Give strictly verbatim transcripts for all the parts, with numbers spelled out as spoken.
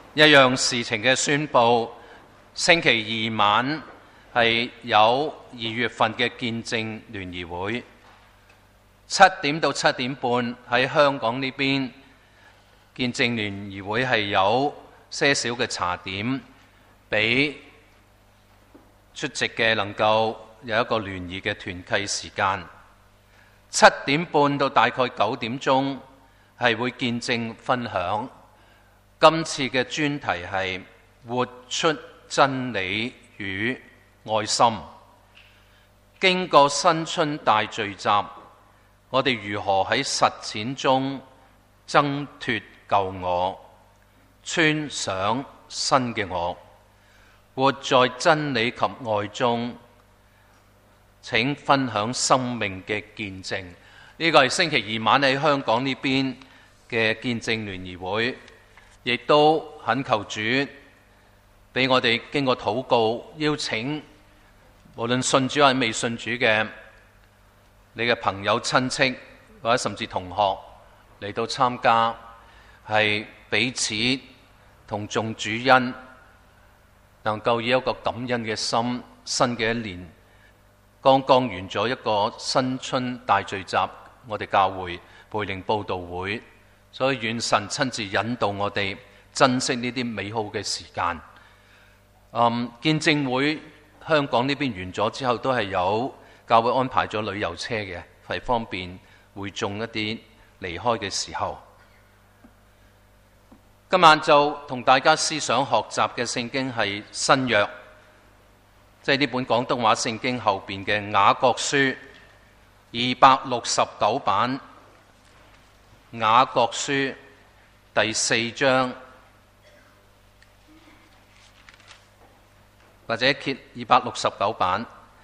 一樣事情嘅宣佈。星期二晚係有二月份嘅見證聯誼會，七點到七點半喺香港呢邊見證聯誼會係有些少嘅茶點，俾出席嘅能夠有一個聯誼嘅團契時間。七點半到大概九點鐘係會見證分享。今次嘅專題係活出真理與愛心。經過新春大聚集，我哋如何喺實踐中掙脫舊我，穿上新嘅我，活在真理及愛中。請分享生命嘅見證。呢個係星期二晚喺香港呢邊嘅見證聯誼會，亦都懇求主俾我哋經過禱告，邀請無論信主或者未信主嘅你嘅朋友親戚或者甚至同學嚟到參加，係彼此同眾主恩，能夠以一個感恩嘅心。新嘅一年剛剛完咗一個新春大聚集，我哋教會培靈佈道會，所以願神親自引導我哋珍惜呢啲美好嘅時間。嗯，見證會香港呢邊完咗之後，都係有教會安排咗旅遊車嘅，係方便會眾一啲離開嘅時候。今晚就同大家思想學習嘅聖經係新約，即係呢本廣東話聖經後邊嘅雅各書二百六十九版，雅各書第四章。或者揭二百六十九版，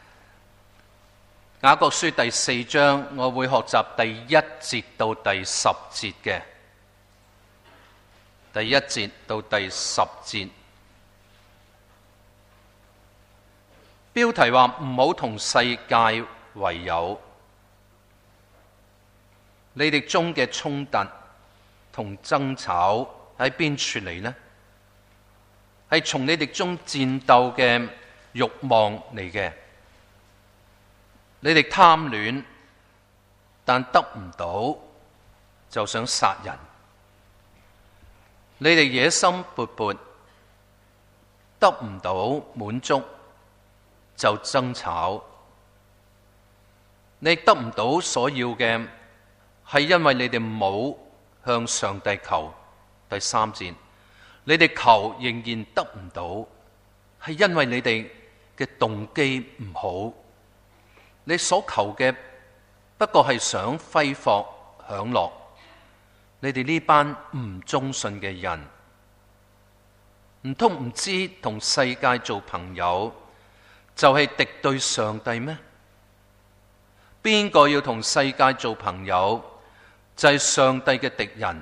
雅各書第四章，我會學習第一節到第十節嘅，第一節到第十節。標題話唔好同世界為友，你哋中嘅衝突同爭吵喺邊處嚟呢？係從你哋中戰鬥嘅慾望嚟嘅。你哋貪戀，但得唔到就想殺人。你哋野心勃勃，得唔到滿足就爭吵。你得唔到所要嘅，係因為你哋冇向上帝求。第三節。你哋求仍然得唔到，係因為你哋嘅動機唔好。你所求嘅不過係想揮霍享樂。你哋呢班唔忠信嘅人，唔通唔知同世界做朋友就係敵對上帝咩？邊個要同世界做朋友，就係上帝嘅敵人。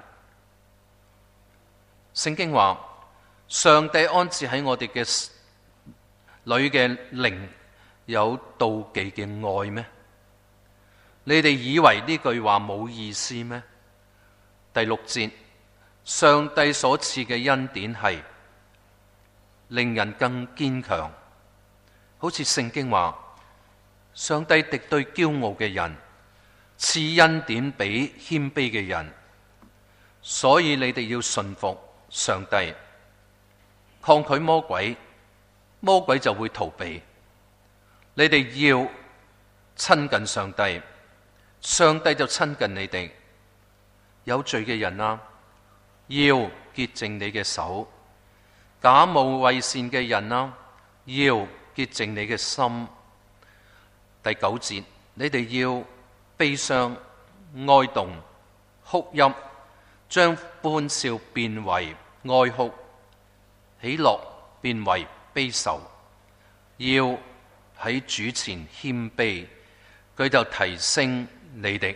聖經話上帝安置喺我哋嘅裏嘅靈有妒忌嘅愛咩？你哋以為呢句話冇意思咩？第六節，上帝所賜嘅恩典係令人更堅強，好似聖經話上帝敵對驕傲嘅人，賜恩典俾謙卑嘅人。所以你哋要順服上帝，抗拒魔鬼，魔鬼就會逃避。你哋要親近上帝，上帝就親近你哋。有罪嘅人啊，要潔淨你嘅手；假冒為善嘅人啊，要潔淨你嘅心。第九節，你哋要悲傷、哀慟、哭泣，將歡笑變為哀哭，喜樂變為悲愁。要喺主前謙卑，佢就提升你哋。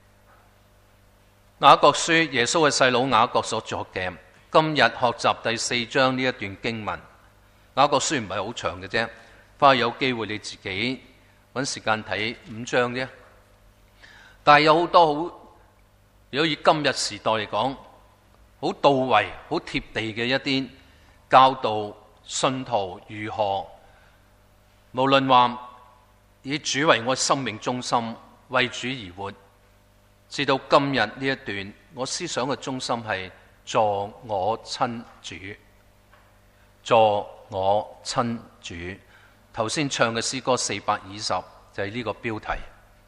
雅各書，耶穌嘅細佬雅各所作嘅，今日學習第四章呢一段經文。雅各書唔係好長嘅啫，翻去有機會你自己揾時間睇五章啫。但係有好多好，如果以今日時代嚟講，好到位、好貼地嘅一啲教導信徒如何，無論話以主為我生命中心，為主而活。至到今日呢一段，我思想嘅中心係助我親主，助我親主。頭先唱嘅詩歌四百二十就係呢個標題。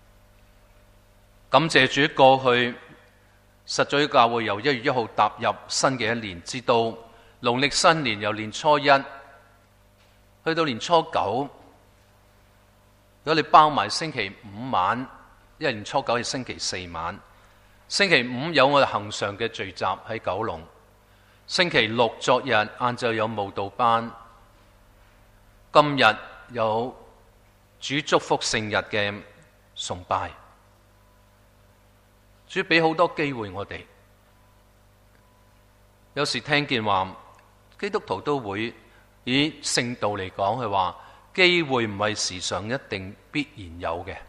感謝主，過去實在教會由一月一號踏入新嘅一年，至到農曆新年由年初一去到年初九，如果你包埋星期五晚，因為年初九係星期四晚，星期五有我哋恆常嘅聚集喺九龍，星期六昨日晏晝有慕道班，今日有主祝福聖日嘅崇拜。主俾好多機會我哋，有時聽見話基督徒都會以聖道嚟講，佢話機會唔係時常一定必然有嘅。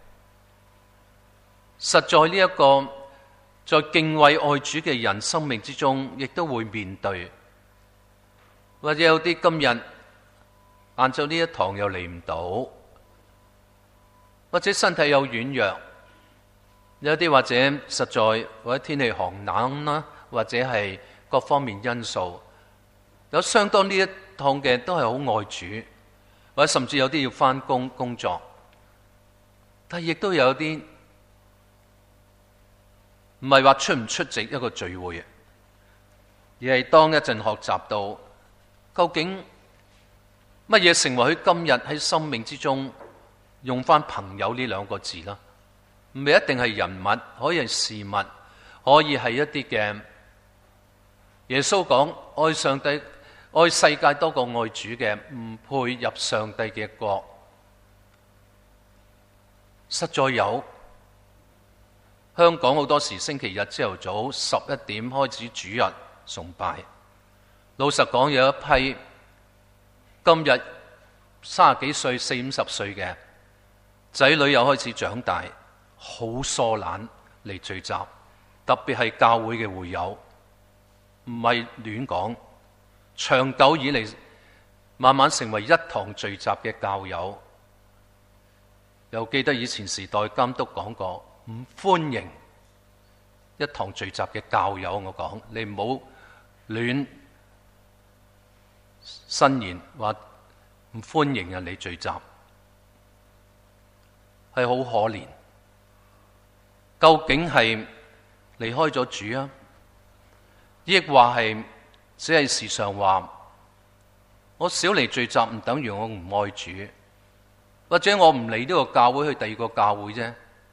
實在呢一個在敬畏愛主嘅人生命之中，亦都會面對，或者有啲今日晏晝呢一堂又嚟唔到，或者身體有軟弱。有啲或者實在或者天氣寒冷啦，或者係各方面因素，有相當呢一趟嘅都係好愛主，或者甚至有啲要返工工作，但係亦都有啲唔係話出唔出席一個聚會，而係當一陣學習到究竟乜嘢成為佢今日喺生命之中用返朋友呢兩個字啦。唔係一定係人物，可以係事物，可以係一啲嘅。耶穌講愛上帝、愛世界多過愛主嘅，唔配入上帝嘅國。實在有，香港好多時星期日朝頭早十一點開始主日崇拜。老實講，有一批今日三十幾歲、四五十歲嘅仔女又開始長大。好疏懶嚟聚集，特別係教會嘅會友，唔係亂講。長久以嚟，慢慢成為一堂聚集嘅教友。又記得以前時代監督講過，唔歡迎一堂聚集嘅教友。我講你唔好亂申言，話唔歡迎人嚟聚集，係好可憐。究竟係離開咗主啊，亦話係只係時常話我少嚟聚集唔等於我唔愛主，或者我唔嚟呢個教會去第二個教會啫。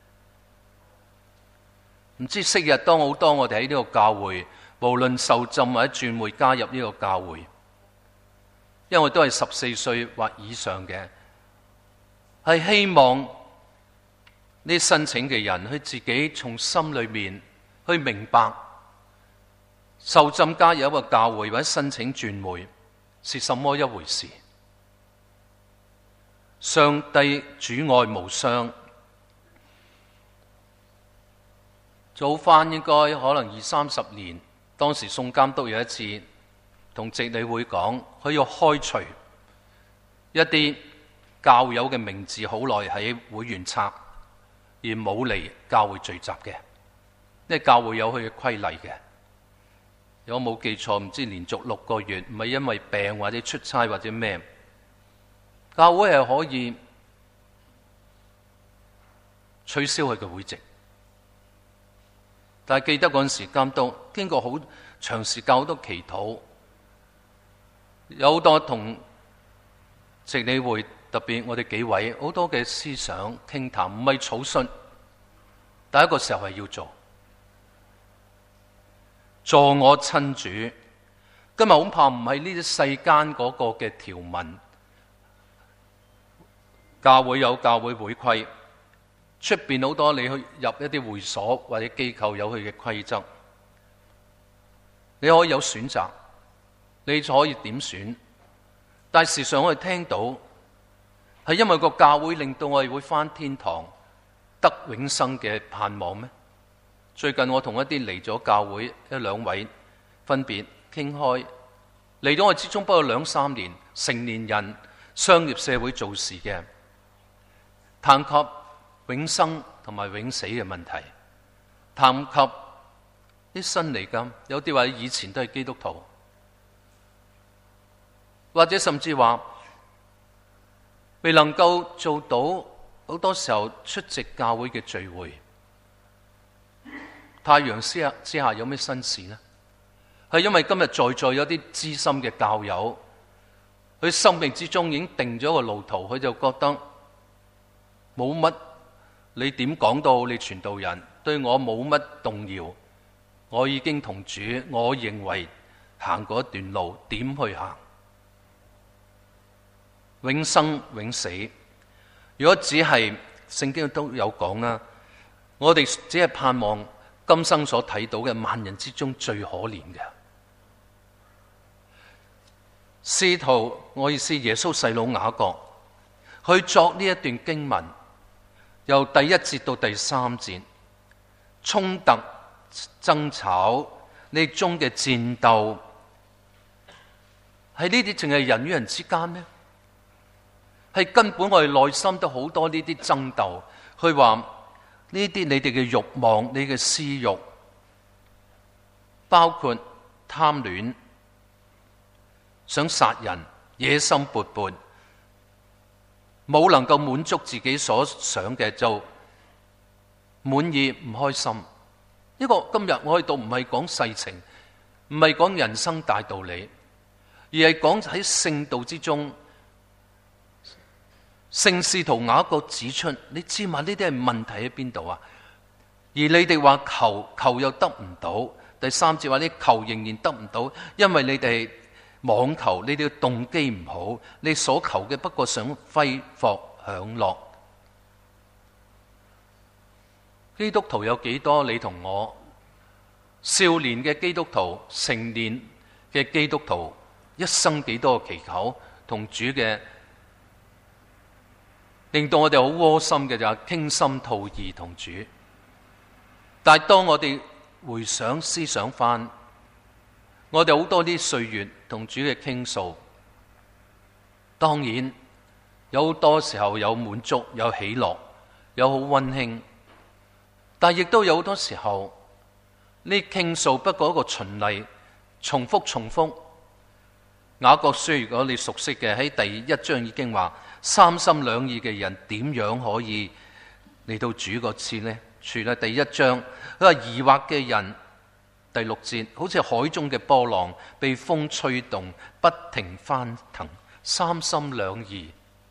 唔知昔日當好多我哋喺呢個教會，無論受浸或者轉會加入呢個教會，因為都係十四歲或以上嘅，係希望呢申請嘅人，佢自己從心裏面去明白，受浸加入一個教會或者申請轉會是什麼一回事。上帝主愛無雙，早返應該可能二三十年，當時宋監督有一次同殖理會講，佢要開除一啲教友嘅名字好耐喺會員冊，而冇嚟教會聚集嘅，因為教會有佢嘅規例嘅。如果冇記錯，唔知連續六個月，唔係因為病或者出差或者咩，教會係可以取消佢嘅會籍。但係記得嗰陣時監督經過好長時間好多祈禱，有好多同殖理會，特別我哋幾位好多嘅思想傾談，唔係草率，第一個時候係要做。助我親主，今日恐怕唔係呢啲世間嗰個嘅條文，教會有教會會規，出邊好多你去入一啲會所或者機構有佢嘅規則，你可以有選擇，你就可以點選，但係事實上我哋聽到係因為個教會令到我哋會返天堂得永生嘅盼望咩？最近我同一啲嚟咗教會一兩位分別傾開， 嚟到我之中不過兩三年，成年人商業社會做事嘅，談及永生同埋永死嘅問題，談及啲新嚟㗎，有啲話以前都係基督徒，或者甚至話未能夠做到，好多時候出席教會嘅聚會。太陽之下之下有咩新事呢？係因為今日在座有啲資深嘅教友，佢生命之中已經定咗個路途，佢就覺得冇乜，你點講都好，你傳道人對我冇乜動搖，我已經同主，我認為行過一段路，點去行？永生永死，如果只係聖經都有講啦，我哋只係盼望今生所睇到嘅萬人之中最可憐嘅。使徒，我意思耶穌細佬雅各去作呢一段經文，由第一節到第三節，衝突爭吵呢中嘅戰鬥，係呢啲淨係人與人之間咩？係根本我哋內心都好多呢啲爭鬥，去話呢啲你哋嘅慾望，你嘅私慾，包括貪戀、想殺人、野心勃勃，冇能夠滿足自己所想嘅就滿意唔開心。呢個今日我喺度唔係講世情，唔係講人生大道理，而係講喺聖道之中。聖使徒雅各指出，你知嘛？呢啲係問題喺邊度啊？而你哋話求求又得唔到，第三節話你求仍然得唔到，因為你哋妄求，你哋嘅動機唔好，你所求嘅不過想揮霍享樂。基督徒有幾多？你同我少年嘅基督徒、成年嘅基督徒，一生幾多個祈求同主嘅？令到我哋好窩心嘅就係傾心吐意同主，但係當我哋回想思想翻，我哋好多啲歲月同主嘅傾訴，當然有好多時候有滿足、有喜樂、有好溫馨，但係亦都有好多時候呢傾訴不過一個循例，重複重複。雅各書如果你熟悉嘅，喺第一章已經話。三心兩意嘅人點樣可以嚟到主嗰次呢？除咗第一章，佢話疑惑嘅人，第六節好似海中嘅波浪，被風吹動，不停翻騰，三心兩意。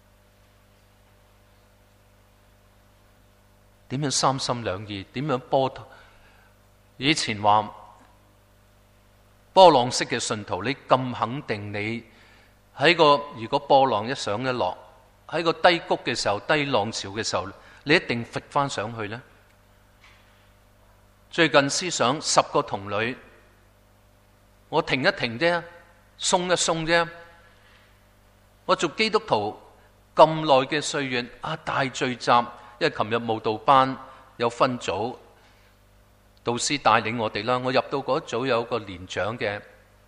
點樣三心兩意？點樣波？以前話波浪式嘅信徒，你咁肯定你喺個如果波浪一上一落？喺個低谷嘅時候，低浪潮嘅時候，你一定揈翻上去呢？最近思想十個童女，我停一停啫，鬆一鬆啫。我做基督徒咁耐嘅歲月，啊大聚集，因為琴日慕道班有分組，導師帶領我哋啦。我入到嗰組有個年長嘅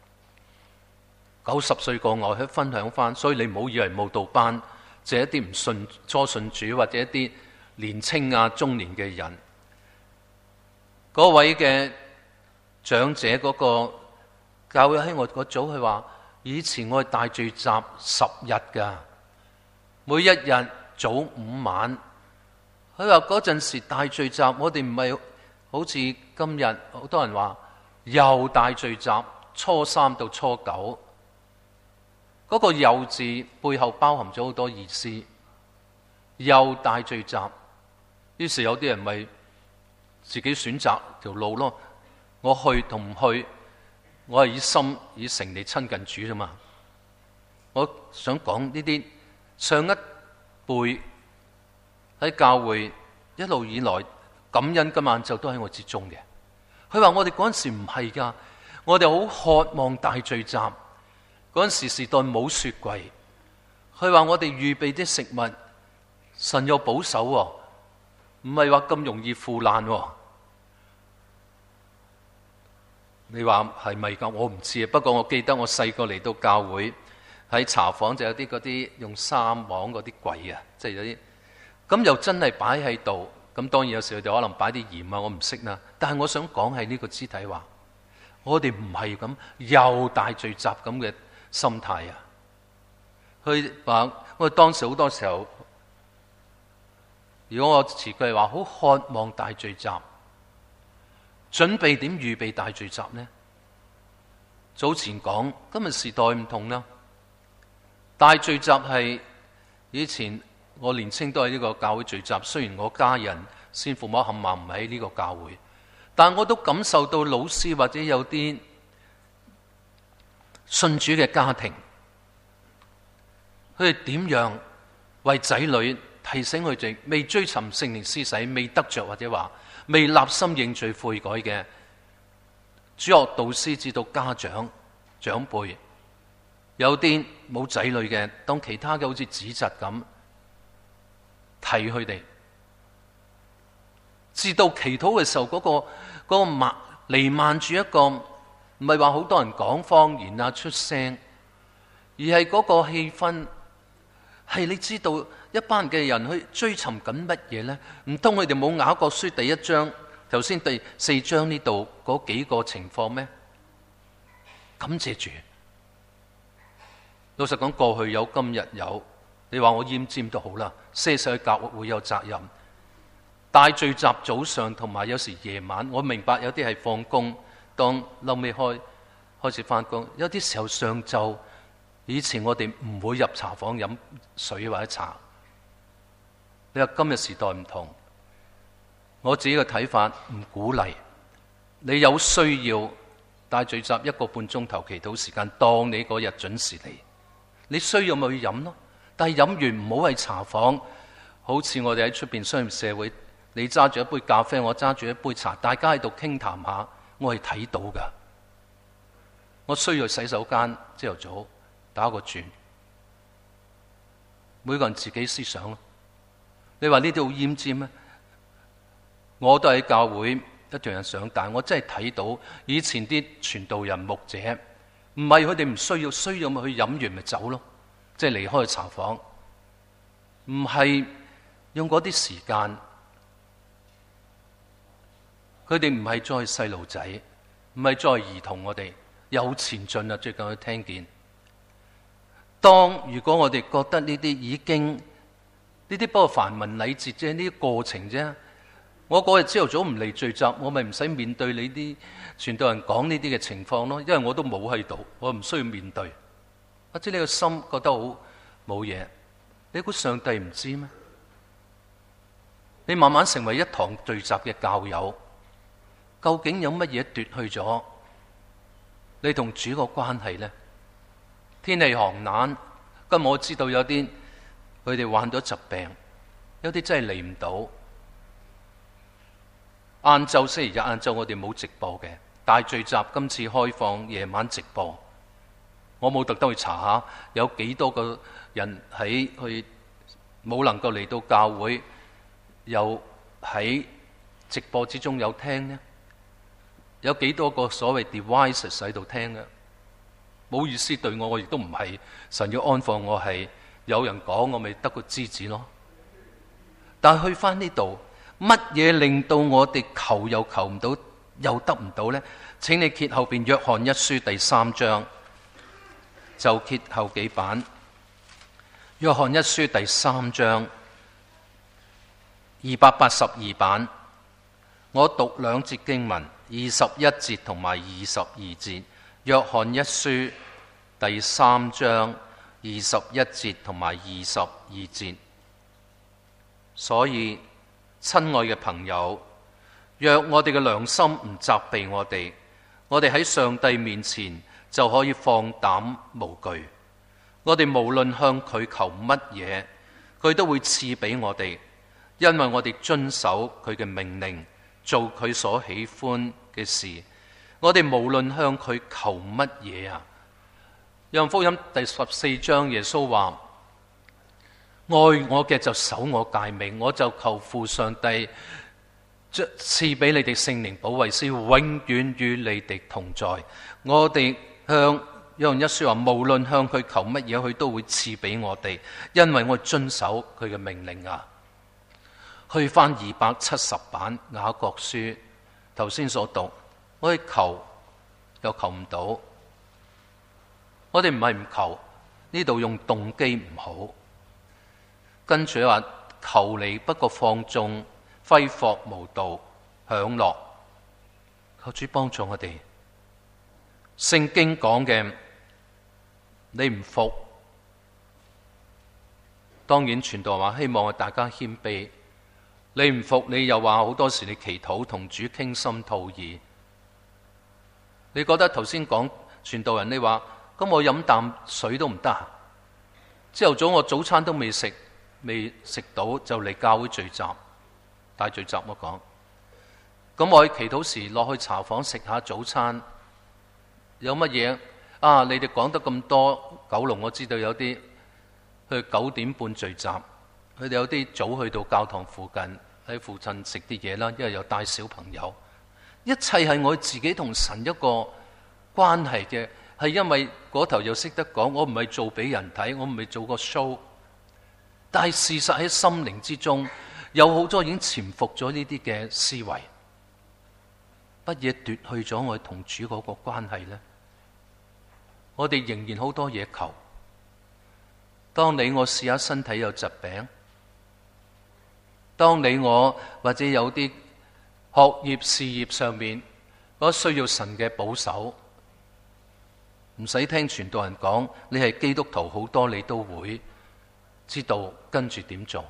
九十歲過外去分享翻，所以你唔好以為慕道班。就係一啲唔信初信主或者一啲年青啊中年嘅人，嗰位嘅長者嗰個教會喺我嗰組，佢話以前我係大聚集十日噶，每一日早午晚。佢話嗰陣時大聚集，我哋唔係好似今日好多人話又大聚集，初三到初九。嗰個又字背後包含咗好多意思，又大聚集，於是有啲人咪自己選擇條路咯。我去同唔去，我係以心以誠嚟親近主啫嘛。我想講呢啲上一輩喺教會一路以來感恩今晚就都喺我之中嘅。佢話我哋嗰陣時唔係噶，我哋好渴望大聚集。嗰陣時時代冇雪櫃，佢話我哋預備啲食物，神有保守喎，唔係話咁容易腐爛喎。 你話係咪㗎？我唔知啊。不過我記得我細個嚟到教會喺茶房就有啲嗰啲用三網嗰啲櫃啊，即係有啲咁又真係擺喺度。咁當然有時佢哋可能擺啲鹽啊，我唔識啦。但係我想講係呢個肢體話，我哋唔係咁又大聚集咁嘅心態啊。佢話我哋當時好多時候，如果我詞句話好渴望大聚集，準備點預備大聚集呢？早前講今日時代唔同啦，大聚集係以前我年青都係呢個教會聚集，雖然我家人先父母冚唪唥唔喺呢個教會，但我都感受到老師或者有啲信主嘅家庭，佢哋點樣為仔女提醒佢哋未追尋聖靈施洗、未得着或者話未立心認罪悔改嘅主學導師至到家長長輩，有啲冇仔女嘅，當其他嘅好似指責咁提佢哋，至到祈禱嘅時候嗰、嗰個嗰、嗰個漫瀰漫住一個唔係話好多人講方言啊出聲，而係嗰個氣氛係你知道一班嘅人去追尋緊乜嘢呢？唔通佢哋冇雅各書第一章頭先第四章呢度嗰幾個情況咩？感謝主。老實講，過去有，今日有。你話我奄尖都好啦，些少教會有責任。大聚集早上同埋有時夜晚，我明白有啲係放工，當後尾開開始翻工，有啲時候上晝。以前我哋唔會入茶房飲水或者茶。你話今日時代唔同，我自己嘅睇法唔鼓勵。你有需要大聚集一個半鐘頭祈禱時間，當你嗰日準時嚟。你需要咪去飲咯，但係飲完唔好喺茶房，好似我哋喺出邊商業社會，你揸住一杯咖啡，我揸住一杯茶，大家喺度傾談下，我係睇到噶。我需要去洗手間，朝頭早打個轉，每個人自己思想咯。你話呢啲好奄尖咩？我都喺教會一段人上，但係我真係睇到以前啲傳道人牧者，唔係佢哋唔需要，需要咪去飲完咪走咯，即係離開茶房，唔係用嗰啲時間。佢哋唔係再細路仔，唔係再兒童，我哋有前進啊！最近我聽見。當如果我哋覺得呢啲已經呢啲不過繁文禮節啫，呢啲過程啫。我嗰日朝頭早唔嚟聚集，我咪唔使面對你啲傳道人講呢啲嘅情況咯，因為我都冇喺度，我唔需要面對。或者你個心覺得好冇嘢，你估上帝唔知咩？你慢慢成為一堂聚集嘅教友，究竟有乜嘢奪去咗你同主個關係呢？天氣寒冷，今日我知道有啲佢哋患咗疾病，有啲真係嚟唔到。晏晝星期日晏晝我哋冇直播嘅，大聚集今次開放夜晚直播，我冇特登去查下有幾多個人喺去冇能夠嚟到教會，又喺直播之中有聽呢？有幾多個所謂 devices 喺度聽呢？冇意思對我，我亦都唔係神要安放我，係有人講我咪得個知字咯。但係去翻呢度，乜嘢令到我哋求又求唔到，又得唔到呢？請你揭後邊約翰一書第三章，就揭後幾版。約翰一書第三章二百八十二版，我讀兩節經文，二十一節同埋二十二節。約翰一書第三章二十一節同埋二十二節。所以親愛嘅朋友，若我哋嘅良心唔責備我哋，我哋喺上帝面前就可以放膽無懼。我哋無論向佢求乜嘢，佢都會賜俾我哋，因為我哋遵守佢嘅命令，做佢所喜歡嘅事。我哋無論向佢求乜嘢啊？約翰福音第十四章，耶穌話：愛我嘅就守我誡命，我就求父上帝賜俾你哋聖靈保惠師，永遠與你哋同在。我哋向約翰一書話，無論向佢求乜嘢，佢都會賜俾我哋，因為我遵守佢嘅命令啊。去翻二百七十版雅各書，頭先所讀，我哋求又求唔到，我哋唔係唔求，呢度用動機唔好，跟住話求你不過放縱揮霍無度享樂，求主幫助我哋。聖經講嘅你唔服，當然傳道話希望大家謙卑。你唔服，你又話好多時你祈禱同主傾心吐意。你覺得頭先講傳道人，你話咁我飲啖水都唔得，朝頭早我早餐都未食，未食到就嚟教會聚集，大聚集我講。咁我喺祈禱時落去茶房食下早餐，有乜嘢啊？你哋講得咁多，九龍我知道有啲去九點半聚集，佢哋有啲早去到教堂附近喺附近食啲嘢啦，因為有帶小朋友。一切係我自己同神一個關係嘅，係因為嗰頭又識得講，我唔係做俾人睇，我唔係做個 show。但係事實喺心靈之中，有好多已經潛伏咗呢啲嘅思維，乜嘢奪去咗我同主嗰個關係呢？我哋仍然好多嘢求。當你我試下身體有疾病，當你我或者有啲學業事業上面我需要神嘅保守，唔使聽傳道人講，你係基督徒好多你都會知道跟住點做。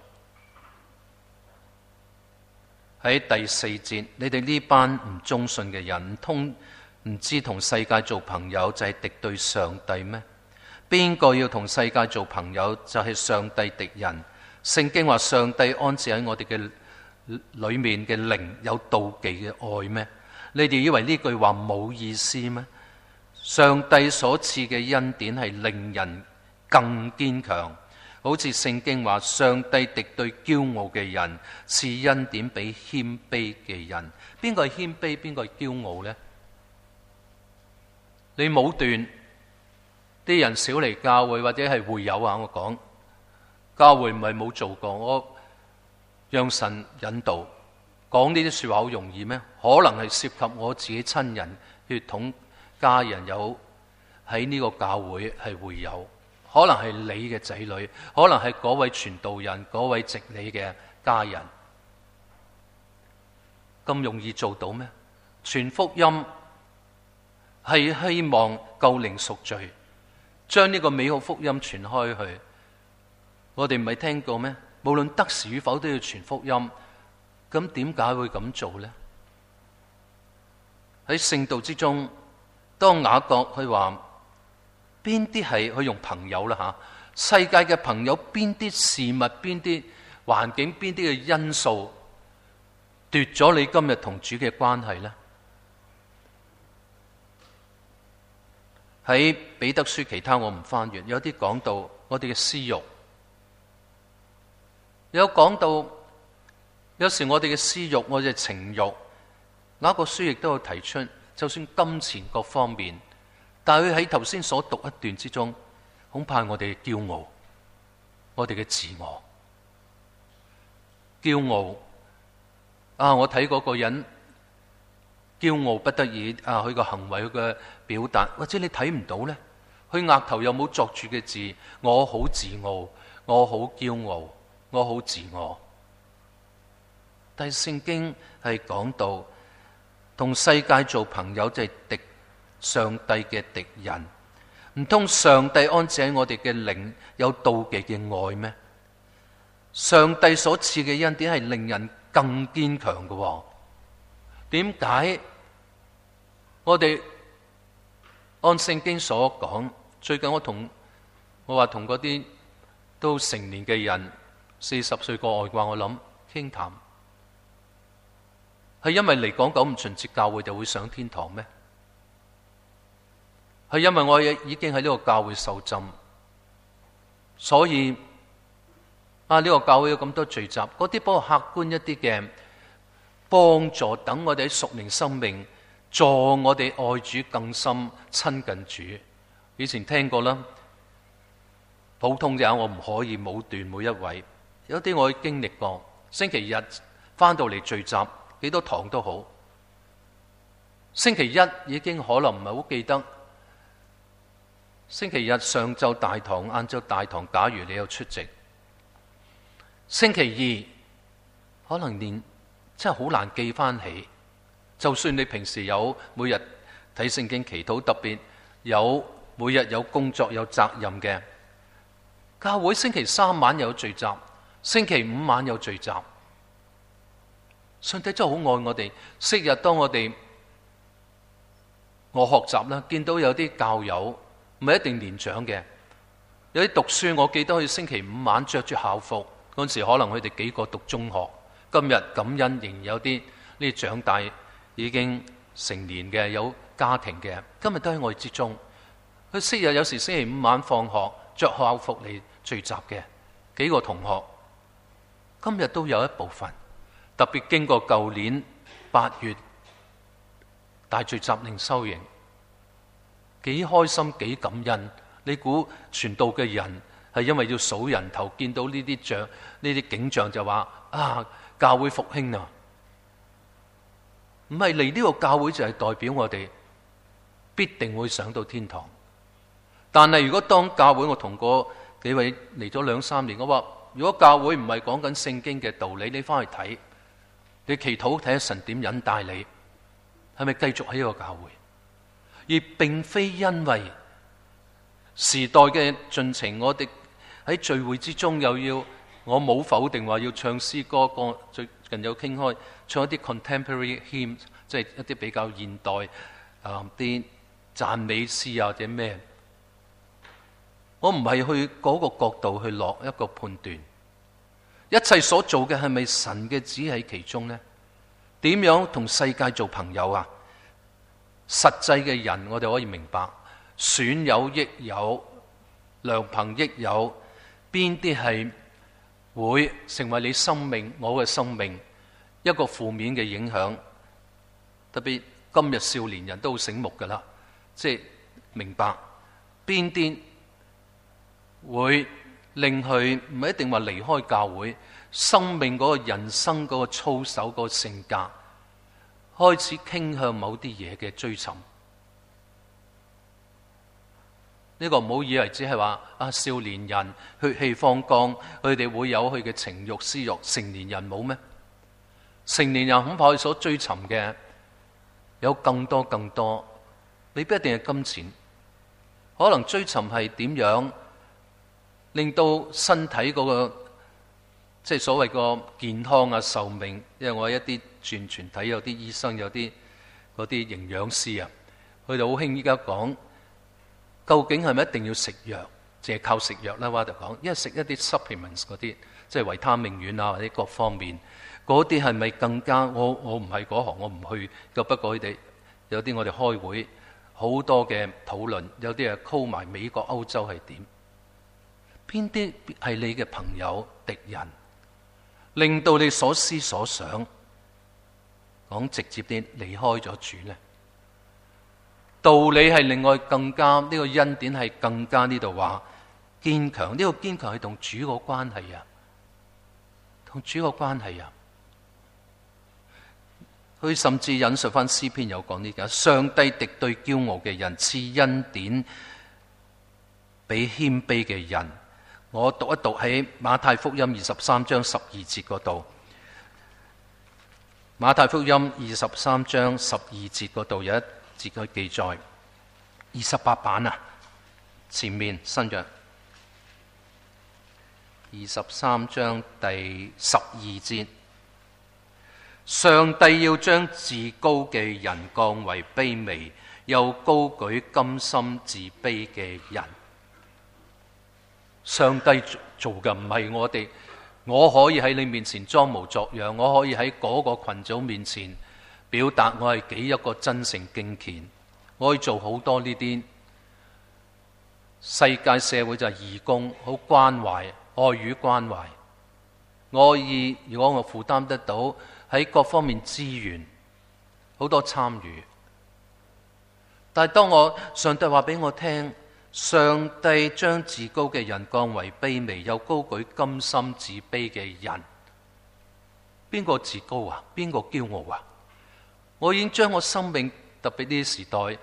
喺第四節，你哋呢班唔忠信嘅人，唔通唔知同世界做朋友就係敵對上帝咩？邊個要同世界做朋友就係上帝敵人。聖經話上帝安置喺我哋嘅裏面嘅靈有妒忌嘅愛咩？你哋以為呢句話冇意思咩？上帝所賜嘅恩典係令人更堅強，好似聖經話上帝敵對驕傲嘅人，賜恩典俾謙卑嘅人。邊個係謙卑，邊個係驕傲呢？你冇斷啲人少嚟教會或者係會友啊，我講教會唔係冇做過，我讓神引導講呢啲說話好容易咩？可能係涉及我自己親人血統家人有喺呢個教會係會友，可能係你嘅仔女，可能係嗰位傳道人嗰位直你嘅家人，咁容易做到咩？傳福音係希望救靈贖罪，將呢個美好福音傳開去。我哋唔係聽過咩？無論得時與否都要傳福音。咁點解會咁做呢？喺聖道之中，當雅各佢話邊啲係佢用朋友啦吓，世界嘅朋友，邊啲事物，邊啲環境，邊啲嘅因素奪咗你今日同主嘅關係呢？喺彼得書其他我唔翻閱，有啲講到我哋嘅私欲，有講到有時我哋嘅私欲，我哋嘅情欲。雅各書亦都有提出，就算金錢各方面，但係佢喺頭先所讀一段之中，恐怕我哋嘅驕傲，我哋嘅自我，驕傲啊！我睇嗰個人驕傲不得已啊，佢個行為佢嘅表達，或者你睇唔到呢？佢額頭有冇作住嘅字？我好自傲，我好驕傲，我好自我。但係聖經係講到，同世界做朋友就係敵上帝嘅敵人。唔通上帝安置喺我哋嘅靈有妒忌嘅愛咩？上帝所賜嘅恩典係令人更堅強嘅。點解我哋按聖經所講？最近我同我話同嗰啲都成年嘅人，四十歲過外啩，我諗傾談。係因為嚟講九五旬節教會就會上天堂咩？係因為我已經喺呢個教會受浸，所以啊呢個教會有咁多聚集，嗰啲不過客觀一啲嘅幫助等我哋喺屬靈生命助我哋愛主更深親近主。以前聽過啦，普通嘅我唔可以冇斷每一位，有啲我經歷過，星期日翻到嚟聚集幾多堂都好，星期一已經可能唔係好記得，星期日上晝大堂晏晝大堂假如你有出席，星期二可能連真係好難記翻起。就算你平時有每日睇聖經祈禱，特別有每日有工作有責任嘅教會，星期三晚有聚集，星期五晚有聚集。上帝真係好愛我哋。昔日當我哋我學習啦，見到有啲教友唔係一定年長嘅，有啲讀書，我記得佢星期五晚着住校服，嗰陣時可能佢哋幾個讀中學。今日感恩仍然有啲呢啲長大已經成年嘅，有家庭嘅，今日都喺我哋之中。佢昔日有時星期五晚放學着校服嚟聚集嘅幾個同學，今日都有一部分。特別經過舊年八月大聚集靈修營，幾開心幾感恩。你估傳道嘅人係因為要數人頭，見到呢啲像呢啲景象就話啊，教會復興啊？唔係，嚟呢個教會就係代表我哋必定會上到天堂。但係如果當教會，我同過幾位嚟咗兩三年，我話如果教會唔係講緊聖經嘅道理，你翻去睇，你祈禱睇下神點引帶你，係咪繼續喺呢個教會？而並非因為時代嘅進程，我哋喺聚會之中又要，我冇否定話要唱詩歌，個最近有傾開唱一啲 contemporary hymns， 即係一啲比較現代啊啲讚美詩啊或者咩。我唔係去嗰個角度去落一個判斷，一切所做嘅係咪神嘅旨喺其中呢？點樣同世界做朋友啊？實際嘅人我哋可以明白，損友益友、良朋益友，邊啲係會成為你生命、我嘅生命一個負面嘅影響？特別今日少年人都好醒目噶啦，即係明白邊啲會令佢唔係一定話離開教會，生命嗰個人生嗰個操守嗰個性格開始傾向某啲嘢嘅追尋。呢個唔好以為只係話啊少年人血氣方剛，佢哋會有佢嘅情慾私慾，成年人冇咩？成年人恐怕佢所追尋嘅有更多更多，未必一定係金錢，可能追尋係點樣令到身體嗰個即係所謂個健康啊壽命。因為我一啲傳傳睇有啲醫生有啲嗰啲營養師啊，佢哋好興依家講，究竟係咪一定要食藥，淨係靠食藥啦？話就講，因為食一啲 supplements 嗰啲，即係維他命丸啊或者各方面嗰啲係咪更加？我我唔係嗰行，我唔去。不過佢哋有啲我哋開會好多嘅討論，有啲係 call 埋美國歐洲係點？邊啲係你嘅朋友敵人，令到你所思所想講直接啲離開咗主呢？道理係另外更加呢個恩典係更加呢度話堅強，呢個堅強係同主個關係啊，同主個關係啊。佢甚至引述翻詩篇有講呢個，上帝敵對驕傲嘅人，賜恩典俾謙卑嘅人。我讀一讀喺馬太福音二十三章十二節嗰度，馬太福音二十三章十二節嗰度有一節嘅記載，二十八版啊，前面新約二十三章第十二節，上帝要將自高嘅人降為卑微，又高舉甘心自卑嘅人。上帝做嘅唔係我哋，我可以喺你面前裝模作樣，我可以喺嗰個群組面前表達我係幾一個真誠敬虔，我可以做好多呢啲世界社會就係義工，好關懷愛與關懷。我可以如果我負擔得到喺各方面資源好多參與。但係當我上帝話俾我聽，上帝將自高嘅人降為卑微，又高舉甘心自卑嘅人。邊個自高啊？邊個驕傲啊？我已經將我生命，特別呢啲時代，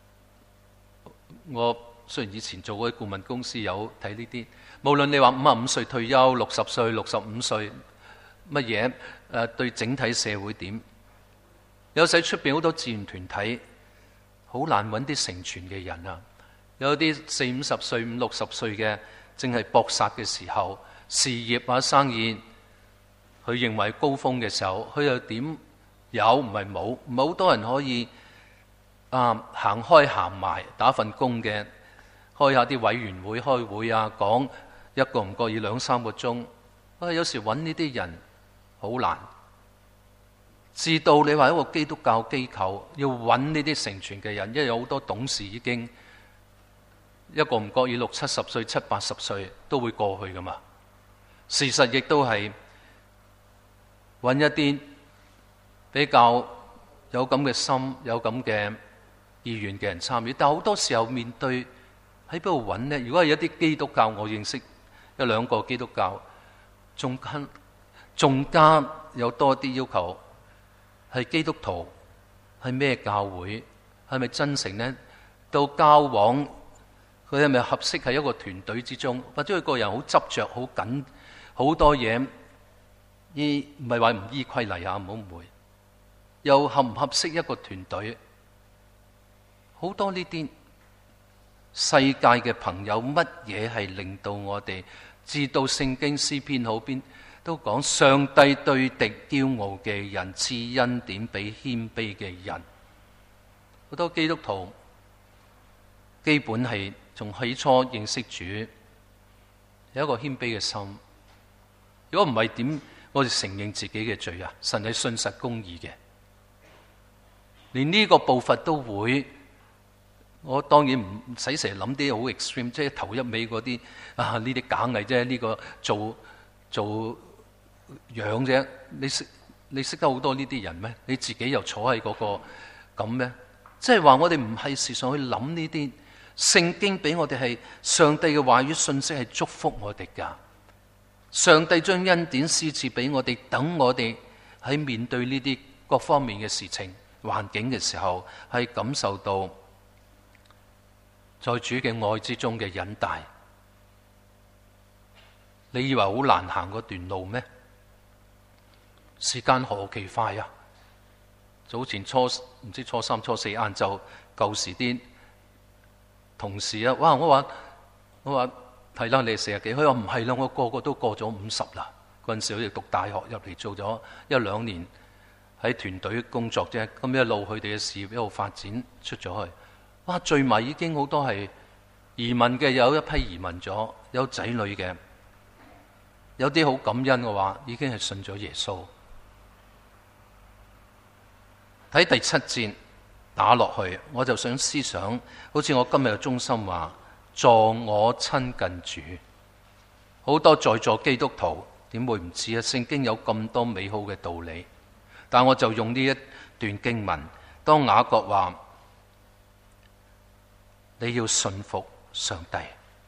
我雖然以前做過顧問公司，有睇呢啲，無論你話五十五歲退休、六十歲、六十五歲乜嘢，誒對整體社會點？有時出邊好多志願團體，好難揾啲成全嘅人啊！有啲四五十歲、五六十歲嘅，正係搏殺嘅時候，事業或者生意，佢認為高峰嘅時候，佢又點有？唔係冇，唔係好多人可以啊行開行埋打份工嘅，開下啲委員會開會啊，講一個唔覺意兩三個鐘。啊，有時揾呢啲人好難。至到你話一個基督教機構要揾呢啲成全嘅人，因為有好多董事已經一個唔覺意六七十歲、七八十歲都會過去噶嘛。事實亦都係揾一啲比較有咁嘅心、有咁嘅意願嘅人參與。但好多時候面對喺邊度揾呢？如果係一啲基督教，我認識一兩個基督教，仲加仲加有多啲要求。係基督徒，係咩教會？係咪真誠呢？到交往，佢係咪合適喺一個團隊之中？或者佢個人好執着、好緊，好多嘢依唔係話唔依規例啊？唔好誤會。又合唔合適一個團隊？好多呢啲世界嘅朋友，乜嘢係令到我哋知道聖經詩篇好邊？都講上帝對敵驕傲嘅人賜恩典俾謙卑嘅人。好多基督徒基本係從起初認識主，有一個謙卑嘅心。如果唔係點，我哋承認自己嘅罪啊！神係信實公義嘅，連呢個步伐都會。我當然唔使成日諗啲好 extreme， 即係頭一尾嗰啲啊，呢啲假偽啫，呢個做做。樣啫，你識你識得好多呢啲人咩？你自己又坐喺嗰個咁咩？即係話我哋唔係時常去諗呢啲。聖經俾我哋係上帝嘅話語信息，係祝福我哋噶。上帝將恩典施賜俾我哋，等我哋喺面對呢啲各方面嘅事情環境嘅時候，係感受到在主嘅愛之中嘅忍耐。你以為好難行嗰段路咩？時間何其快啊！早前初唔知初三、初四晏晝，舊時啲同事啊，哇！我話我話睇啦，你四十幾？佢話唔係啦，我個個都過咗五十啦。嗰陣時好似讀大學入嚟做咗一兩年喺團隊工作啫，咁一路佢哋嘅事業一路發展出咗去。哇！聚埋已經好多係移民嘅，有一批移民咗，有仔女嘅，有啲好感恩嘅話，已經係信咗耶穌。喺第七節打落去，我就想思想，好似我今日嘅中心話，助我親近主。好多在座基督徒點會唔知啊？聖經有咁多美好嘅道理，但我就用呢一段經文，當雅各話你要信服上帝，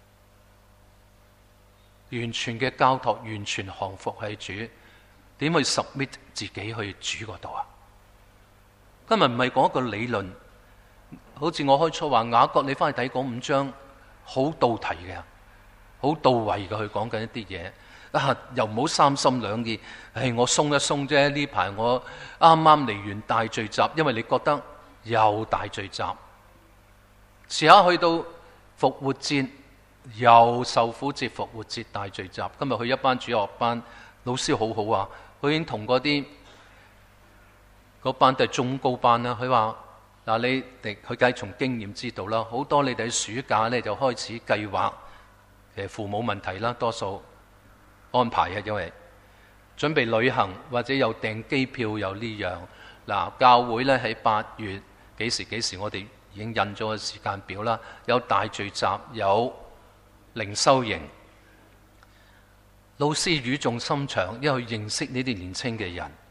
完全嘅交託，完全降服喺主，點去 submit 自己去主嗰度啊？今日唔係講一個理論，好似我開初話雅各，你翻去睇嗰五章，好到題嘅，好到位嘅，去講緊一啲嘢啊，又唔好三心兩意。唉，我鬆一鬆啫，呢排我啱啱嚟完大聚集，因為你覺得又大聚集，遲下去到復活節，又受苦節、復活節大聚集。今日去一班主學班，老師好好啊，佢已經同嗰啲。嗰班都係中高班啦，佢話嗱，你哋佢梗係從經驗知道啦，好多你哋喺暑假咧就開始計劃，其實父母問題啦，多數安排啊，因為準備旅行或者又訂機票又呢樣。嗱，教會咧喺八月幾時幾時，我哋已經印咗個時間表啦，有大聚集，有靈修營，老師語重心長，因為去認識呢啲年青嘅人。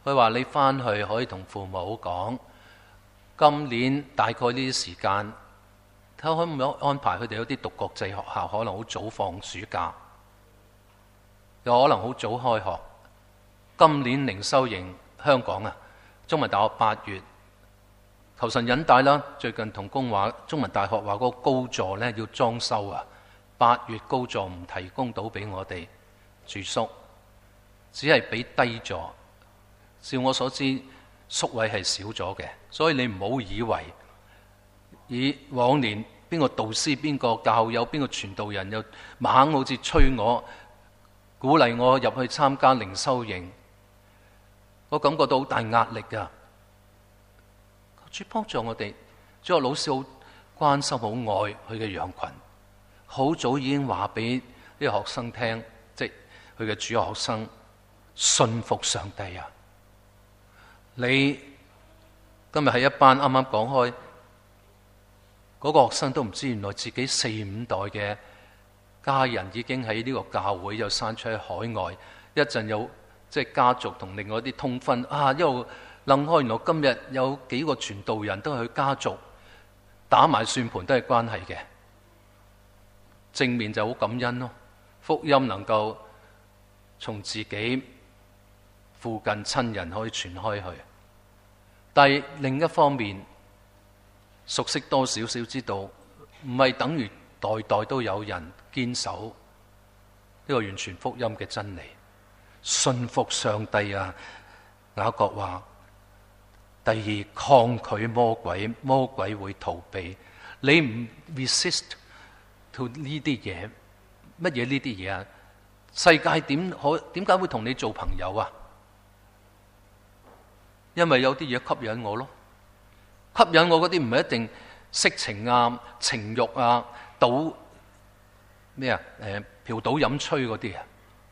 佢話你翻去可以同父母講，今年大概呢啲時間，睇下可唔可以安排佢哋有啲讀國際學校，可能好早放暑假，又可能好早開學。今年靈修營香港啊，中文大學八月，求神引帶啦。最近同工話，中文大學話嗰個高座呢要裝修啊，八月高座唔提供到俾我哋住宿，只係俾低座。照我所知，宿位係少咗嘅，所以你唔好以為以往年邊個導師、邊個教友、邊個傳道人又猛好似催我、鼓勵我入去參加靈修營，我感覺到好大壓力㗎。主幫助我哋，主學老師好關心、好愛佢嘅羊群，好早已經話俾啲學生聽，即係佢嘅主學生信服上帝啊！你今日喺一班啱啱講開嗰個學生都唔知，原來自己四五代嘅家人已經喺呢個教會又散出喺海外，一陣又即係家族同另外啲通婚啊，一路諗開，原來今日有幾個傳道人都係佢家族打埋算盤都係關係嘅。正面就好感恩咯，福音能夠從自己附近親人可以傳開去，但係另一方面熟悉多少少知道，唔係等於代代都有人堅守呢個完全福音嘅真理，信服上帝啊！雅各話：第二，抗拒魔鬼，魔鬼會逃避。你唔 resist to 呢啲嘢，乜嘢呢啲嘢啊？世界點可點解會同你做朋友啊？因為有啲嘢吸引我咯，吸引我嗰啲唔係一定色情啊、情慾啊、賭咩啊、誒嫖賭飲吹嗰啲啊。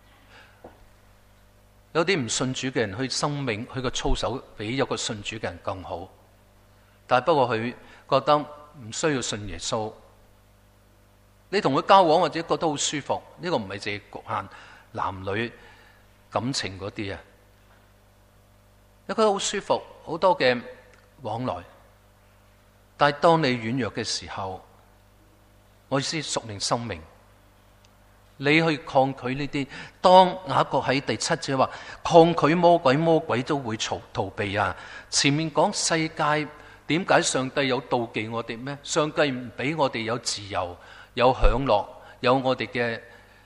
有啲唔信主嘅人，佢生命佢個操守比有個信主嘅人更好，但係不過佢覺得唔需要信耶穌。你同佢交往或者覺得好舒服，呢個唔係淨係局限男女感情嗰啲啊。你覺得好舒服，好多嘅往來，但係當你軟弱嘅時候，我意思屬靈生命，你去抗拒呢啲。當雅各喺第七節話抗拒魔鬼，魔鬼都會逃逃避啊。前面講世界，點解上帝有妒忌我哋咩？上帝唔俾我哋有自由、有享樂、有我哋嘅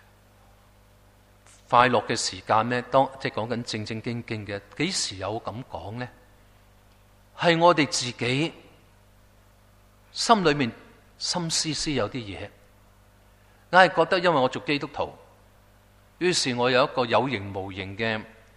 快樂嘅時間咩？當即係講緊正正經經嘅，幾時有咁講呢？係我哋自己心裏面心思思有啲嘢，硬係覺得因為我做基督徒，於是我有一個有形無形嘅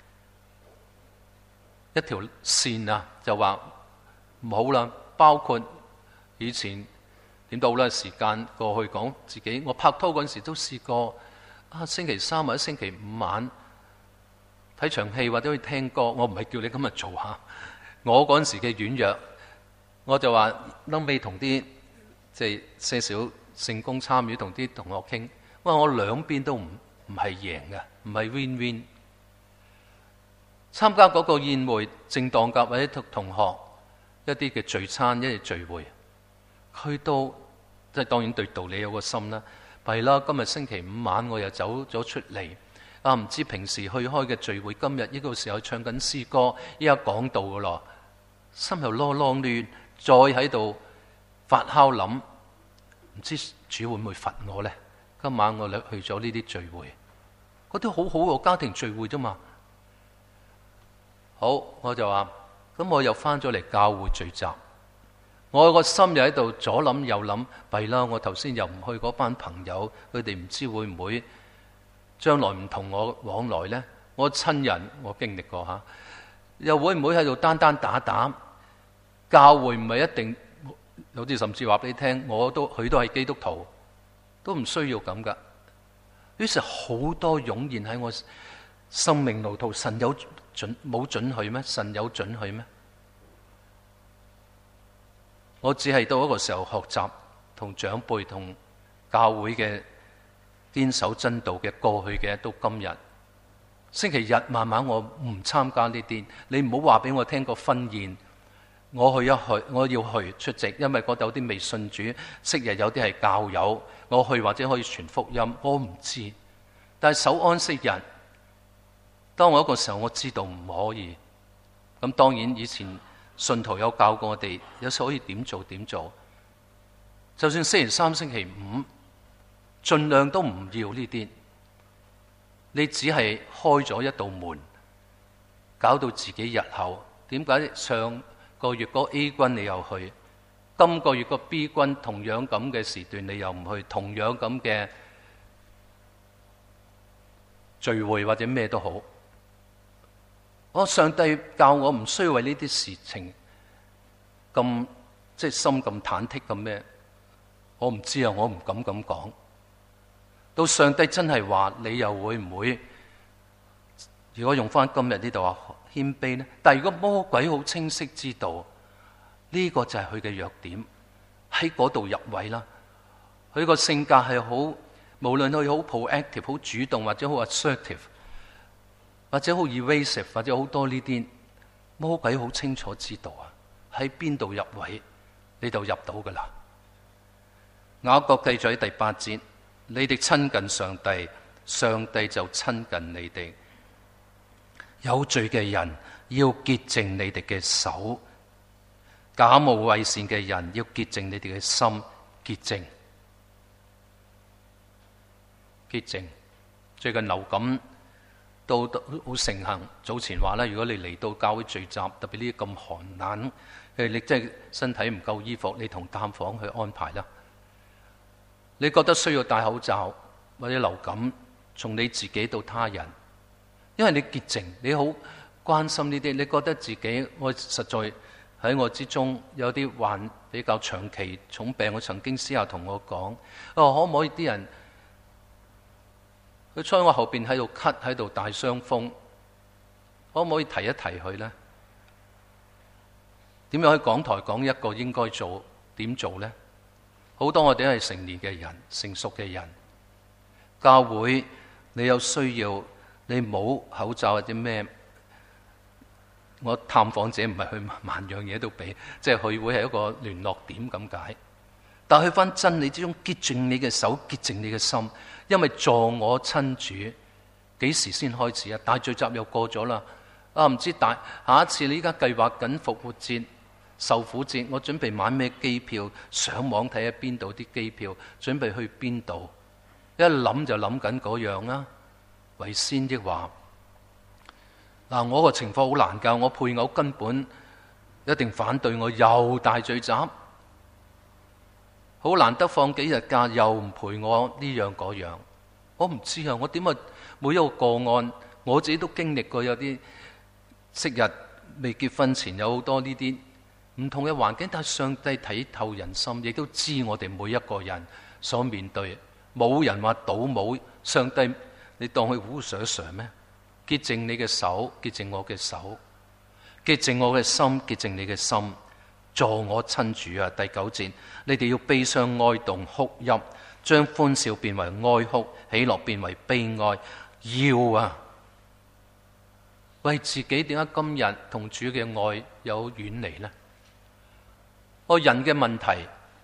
一條線啊，就話唔好啦。包括以前點到啦，時間過去講自己，我拍拖嗰陣時都試過。啊，星期三或者星期五晚睇場戲或者去聽歌，我唔係叫你今日做下。我嗰陣時嘅軟弱，我就話後尾同啲即係些少聖工參與，同啲同學傾，哇！我兩邊都唔唔係贏嘅，唔係 win win。參加嗰個宴會，正當夾或者同同學一啲嘅聚餐，一啲聚會，去到即係當然對道理有個心啦。係啦，今日星期五晚我又走咗出嚟，啊唔知平時去開嘅聚會，今日呢個時候唱緊詩歌，依家講道噶咯，心又囉囉攣，再喺度發酵諗，唔知主會唔會罰我呢？今晚我去咗呢啲聚會，嗰啲好好嘅家庭聚會啫嘛。好，我就話，咁我又翻咗嚟教會聚集。我個心又喺度左諗右諗，弊啦！我頭先又唔去嗰班朋友，佢哋唔知會唔會將來唔同我往來呢？我親人我經歷過吓，又會唔會喺度單單打打？教會唔係一定，好似甚至話俾你聽，我都佢都係基督徒，都唔需要咁噶。於是好多湧現喺我生命路途，神有准冇准許咩？神有准許咩？我只係到一個時候學習同長輩同教會嘅堅守真道嘅過去嘅到今日， 星期日慢慢我唔參加呢啲，你唔好話俾我聽個婚宴，我去一去，我要去出席，因為嗰度有啲未信主，昔日有啲係教友，我去或者可以傳福音，我唔知。但係守安息日，當我一個時候我知道唔可以。咁當然以前信徒有教過我哋，有時可以點做點做。就算星期三、星期五，盡量都唔要呢啲。你只係開咗一道門，搞到自己日後點解上個月嗰 A 軍你又去，今個月個 B 軍同樣咁嘅時段你又唔去，同樣咁嘅聚會或者咩都好。我上帝教我唔需要為呢啲事情咁即係心咁忐忑咁咩？我唔知啊，我唔敢咁講。到上帝真係話，你又會唔會？如果用翻今日呢度話謙卑呢？但係如果魔鬼好清晰知道呢個就係佢嘅弱點，喺嗰度入位啦。佢個性格係好，無論佢好 proactive、好主動或者好 assertive，或者好 evasive，或者好多呢啲，魔鬼好清楚知道啊，喺邊度入位你就入到噶啦。雅各記咗喺第八節。你哋親近上帝，上帝就親近你哋。有罪嘅人要潔淨你哋嘅手，假冒偽善嘅人要潔淨你哋嘅心。潔淨，潔淨。最近流感都好盛行。早前話咧，如果你嚟到教會聚集，特別呢啲咁寒冷，誒，你真係身體唔夠衣服，你同探訪去安排啦。你覺得需要戴口罩或者流感，從你自己到他人，因為你潔淨，你好關心呢啲，你覺得自己我實在喺我之中有啲患比較長期重病，我曾經私下同我講，哦，可唔可以啲人佢坐喺我後邊喺度咳，喺度大傷風，可唔可以提一提佢呢？點樣喺講台講一個應該做點做呢？好多我哋都係成年嘅人，成熟嘅人。教會你有需要，你冇口罩或者咩？我探訪者唔係去萬樣嘢都俾，即係佢會係一個聯絡點咁解。但係去翻真理之中，潔淨你嘅手，潔淨你嘅心，因為助我親主，幾時先開始啊？大聚集又過咗啦，啊唔知大下一次你依家計劃緊復活節。受苦節，我準備買咩機票？上網睇下邊度啲機票，準備去邊度？一諗就諗緊嗰樣啦。為先的話，嗱，我個情況好難教，我配偶根本一定反對我，又大聚集，好難得放幾日假，又唔陪我呢樣嗰樣。我唔知啊，我點啊？每一個個案，我自己都經歷過，有啲昔日未結婚前有好多呢啲。唔同嘅環境，但係上帝睇透人心，亦都知我哋每一個人所面對。冇人話倒冇，上帝你當佢烏蛇蛇咩？潔淨你嘅手，潔淨我嘅手，潔淨我嘅心，潔淨你嘅心，助我親主啊！第九節，你哋要悲傷哀慟哭泣，將歡笑變為哀哭，喜樂變為悲哀。要啊！為自己點解今日同主嘅愛有遠離呢？我人嘅問題，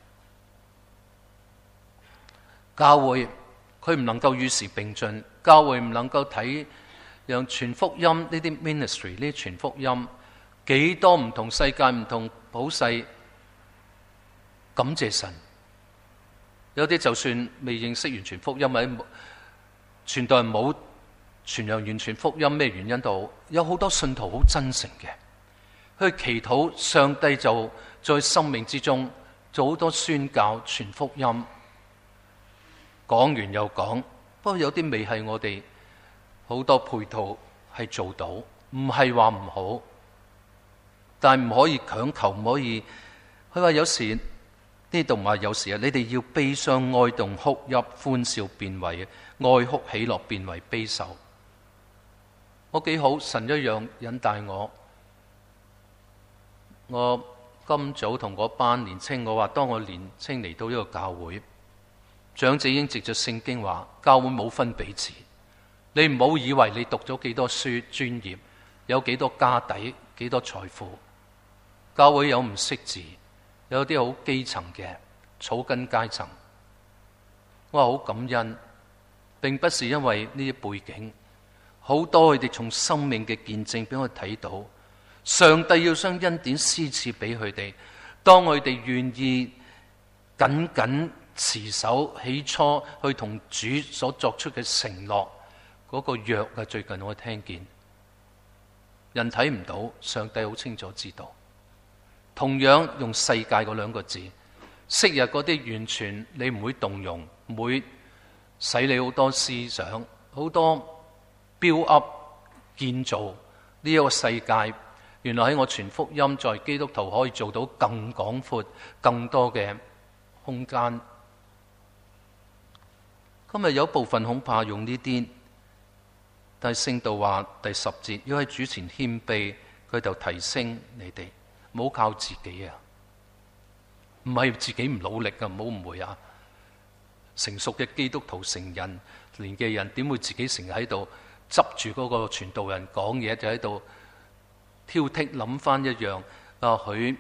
教會佢唔能夠與時並進，教會唔能夠睇讓傳福音呢啲 ministry 呢啲傳福音幾多唔同世界唔同普世，感謝神。有啲就算未認識完全福音，或者傳道人冇傳揚完全福音，咩原因都好，有好多信徒好真誠嘅，去祈禱上帝就在生命之中做好多宣教傳福音，講完又講。不過有啲未係我哋好多配套係做到，唔係話唔好，但係唔可以強求，唔可以。佢話有時呢度唔係有時啊，你哋要悲傷哀慟哭泣，歡笑變為哀哭，喜樂變為悲愁。我幾好，神一樣引帶我。我今早同嗰班年青，我話當我年青嚟到呢個教會，長者已經藉着聖經話，教會冇分彼此， 你唔好以為你讀咗幾多書專業，有幾多家底，幾多財富。教會有唔識字，有啲好基層嘅草根階層。我好感恩，並不是因為呢啲背景，好多佢哋從生命嘅見證俾我睇到，上帝要將恩典施賜俾佢哋。當佢哋願意緊緊持守起初去同主所作出嘅承諾嗰個約啊，最近我聽見人睇唔到，上帝好清楚知道。同樣用世界嗰兩個字，昔日嗰啲完全你唔會動容，唔會使你好多思想，好多 build up 建造呢一個世界。原來喺我傳福音，在基督徒可以做到更廣闊、更多嘅空間。今日有部分恐怕用呢啲，但係聖道話第十節要喺主前謙卑，佢就提升你哋，唔好靠自己啊！唔係自己唔努力啊，唔好誤會啊！成熟嘅基督徒成人年嘅人，點會自己成日喺度執住嗰個傳道人講嘢，就喺度挑剔諗翻一樣啊？佢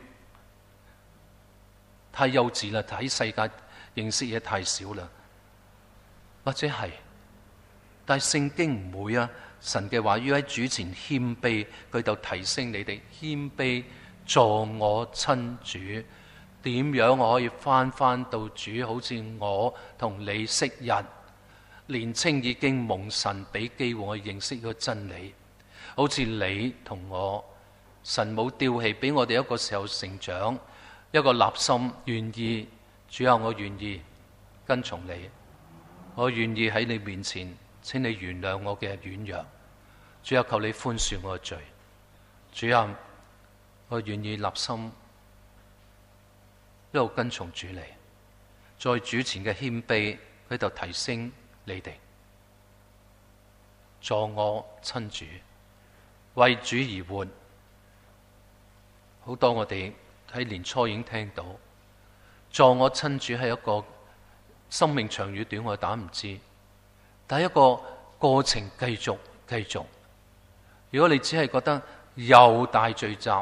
太幼稚啦，睇世界認識嘢太少啦，或者係，但係聖經唔會啊！神嘅話要喺主前謙卑，佢就提升你哋謙卑，做我親主。點樣我可以翻翻到主？好似我同你昔日年青已經蒙神俾機會我認識個真理，好似你同我，神冇丟棄，俾我哋一個時候成長，一個立心願意，主啊，我願意跟從你，我願意喺你面前，請你原諒我嘅軟弱，主啊，求你寬恕我嘅罪，主啊，我願意立心一路跟從主你，在主前嘅謙卑，佢就提升你哋，做我親主，為主而活。好多我哋喺年初已經聽到，做我親主係一個生命長與短，我打唔知，但係一個過程繼續繼續。如果你只係覺得又大聚集，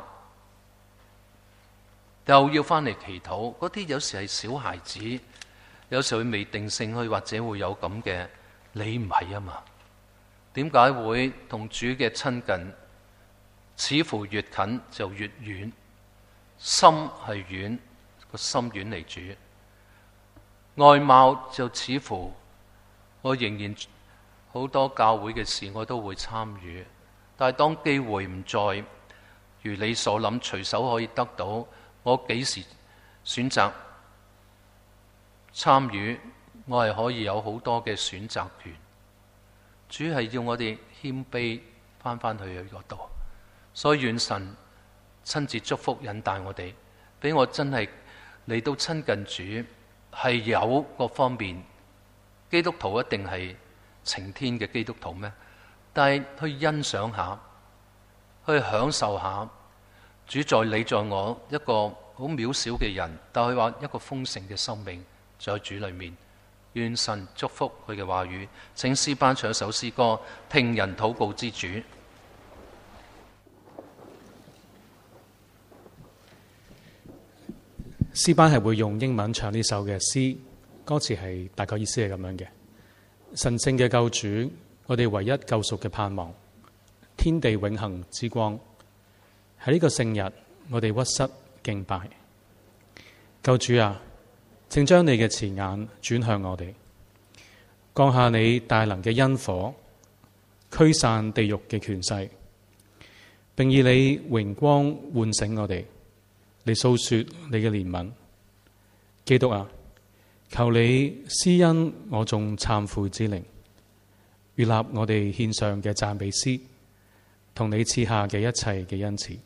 又要翻嚟祈禱，嗰啲有時係小孩子，有時佢未定性去，或者會有咁嘅。你唔係啊嘛？點解會同主嘅親近，似乎越近就越遠？心係遠，個心遠離主。外貌就似乎我仍然好多教會嘅事我都會參與，但係當機會唔再如你所諗，隨手可以得到。我幾時選擇參與，我係可以有好多嘅選擇權。主係要我哋謙卑翻翻去佢嗰度，所以願神親自祝福引帶我哋，俾我真係嚟到親近主，係有各方面。基督徒一定係晴天嘅基督徒咩？但係去欣賞下，去享受下。主在你在我一個好渺小嘅人，但係佢話一個豐盛嘅生命在主裏面。願神祝福佢嘅話語。請詩班唱一首詩歌，聽人禱告之主。 詩班係會用英文唱呢首嘅詩，歌詞係大概意思係咁樣嘅：神聖嘅救主，我哋唯一救贖嘅盼望，天地永恆之光。喺呢個聖日，我哋屈膝敬拜。救主啊，請將你嘅慈眼轉向我哋，降下你大能嘅恩火，驅散地獄嘅權勢，並以你榮光喚醒我哋，嚟訴說你嘅憐憫。基督啊，求你施恩我眾懺悔之靈，悅納我哋獻上嘅讚美詩，同你賜下嘅一切嘅恩賜。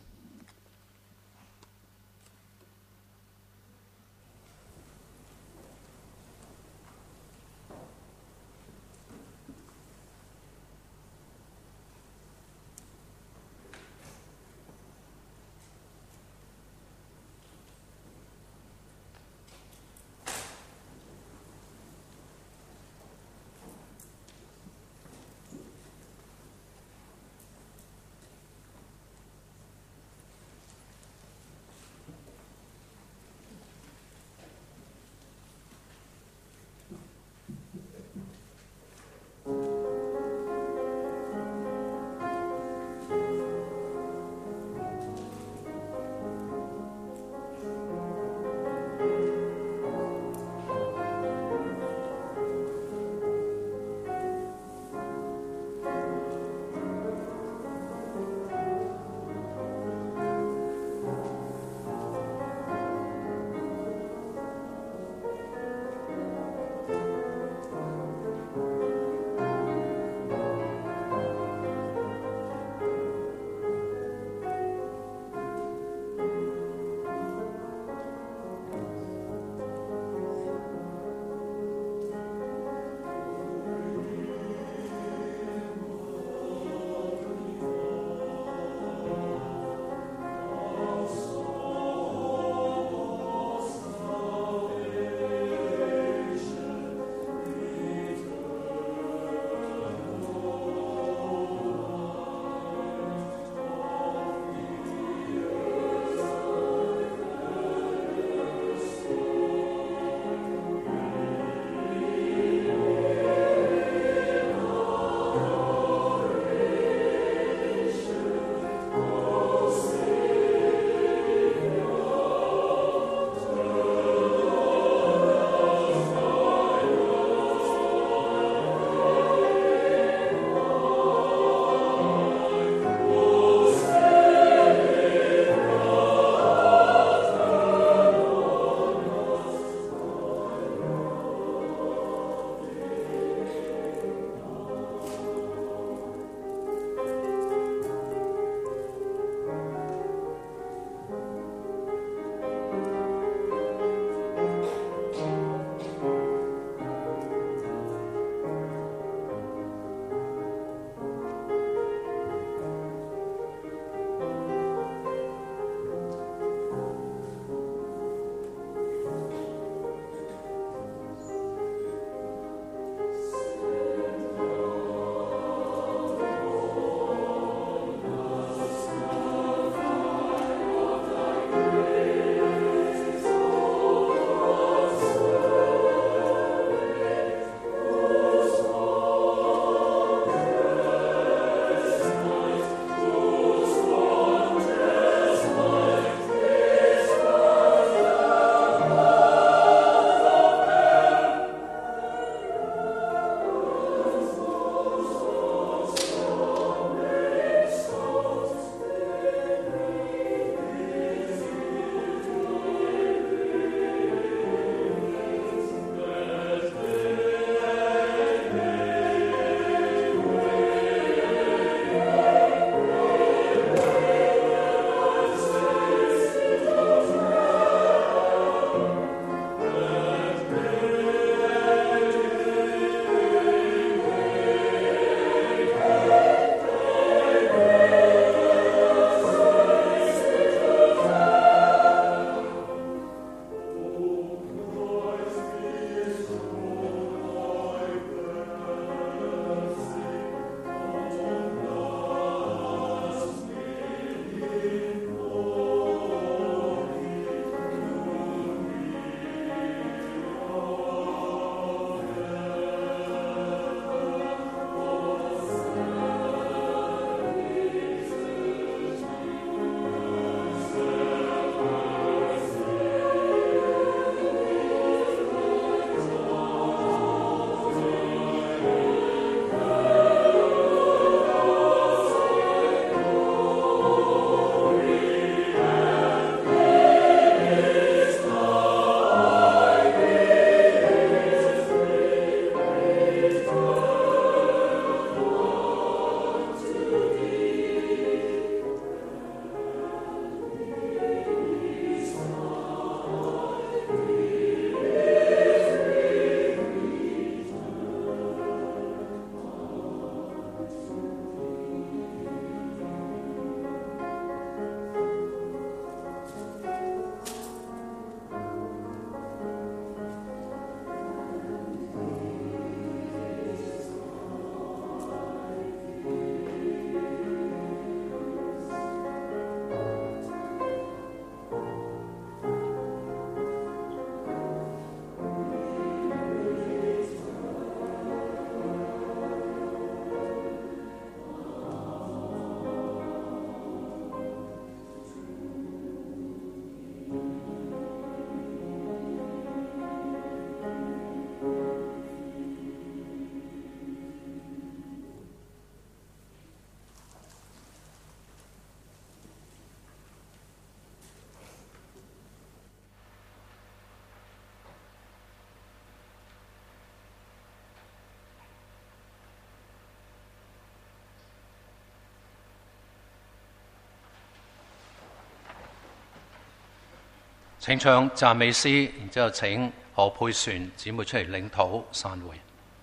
請唱讚美詩，然之後請何佩璇姊妹出嚟領禱散會。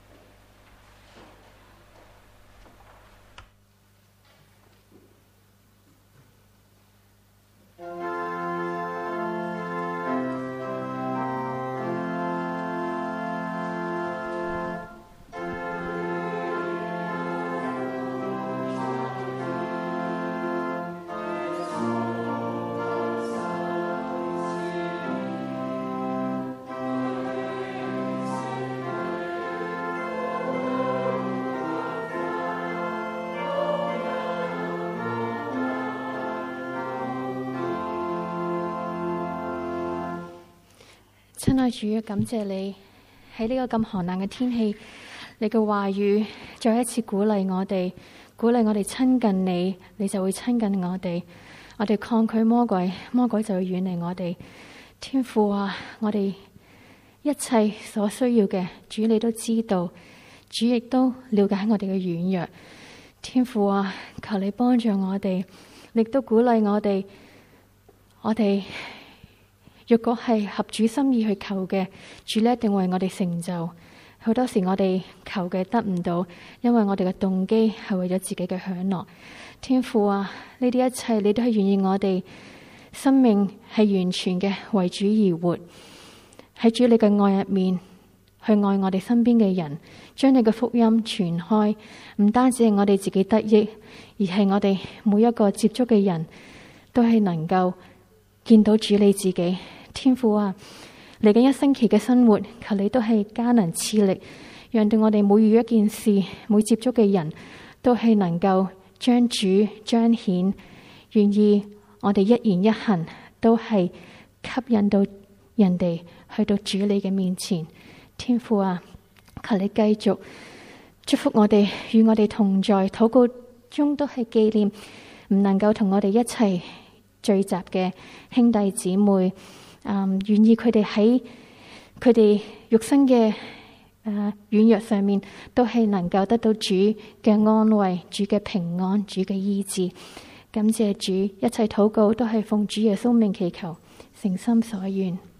親愛主，感謝你喺呢個咁寒冷嘅天氣，你嘅話語再一次鼓勵我哋，鼓勵我哋親近你，你就會親近我哋。我哋抗拒魔鬼，魔鬼就會遠離我哋。天父啊，我哋一切所需要嘅，主你都知道，主亦都了解我哋嘅軟弱。天父啊，求你幫助我哋，亦都鼓勵我哋，我哋若果係合主心意去求嘅，主呢一定為我哋成就。好多時我哋求嘅得唔到，因為我哋嘅動機係為咗自己嘅享樂。天父啊，呢啲一切你都係願意我哋生命係完全嘅為主而活，喺主你嘅愛入面去愛我哋身邊嘅人，將你嘅福音傳開。唔單止係我哋自己得益，而係我哋每一個接觸嘅人都係能夠見到主你自己。天父啊，嚟緊一星期嘅生活，求你都係加能賜力，讓到我哋每遇一件事，每接觸嘅人都係能夠將主彰顯，願意我哋一言一行都係吸引到人哋去到主你嘅面前。天父啊，求你繼續祝福我哋，與我哋同在，禱告中都係紀念唔能夠同我哋一齊聚集嘅兄弟姊妹。嗯，願意佢哋喺佢哋肉身嘅誒軟弱上面，都係能夠得到主嘅安慰、主嘅平安、主嘅醫治。感謝主，一切禱告都係奉主耶穌名祈求，誠心所願。